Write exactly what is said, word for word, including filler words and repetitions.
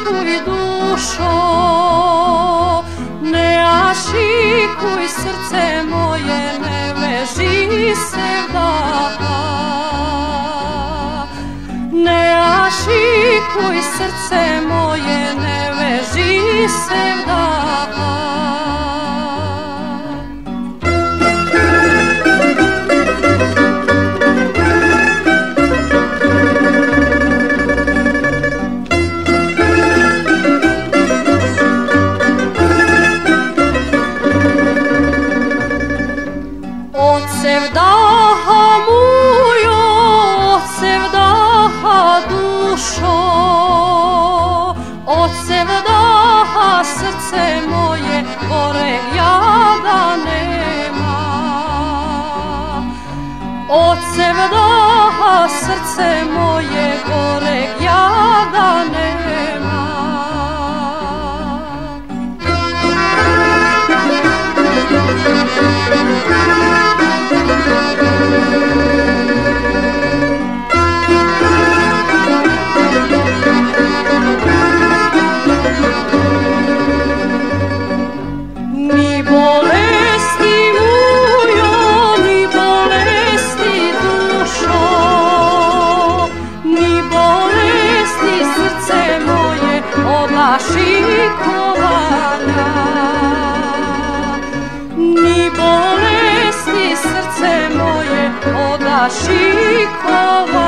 ašikuj dušo, ne ašikuj srce moje, ne veži se vdaha. Ne ašikuj srce moje, ne veži se vdaha. Oce vdaha mujo, oce vdaha dušo, oce vdaha srce moje, goreg jada nema. Oce vdaha srce moje, goreg jada nema. Ni bolesti mujo, ni bolesti dušo, ni bolesti srce moje od ašikovanja. Ni bolesti srce moje od ašikovanja.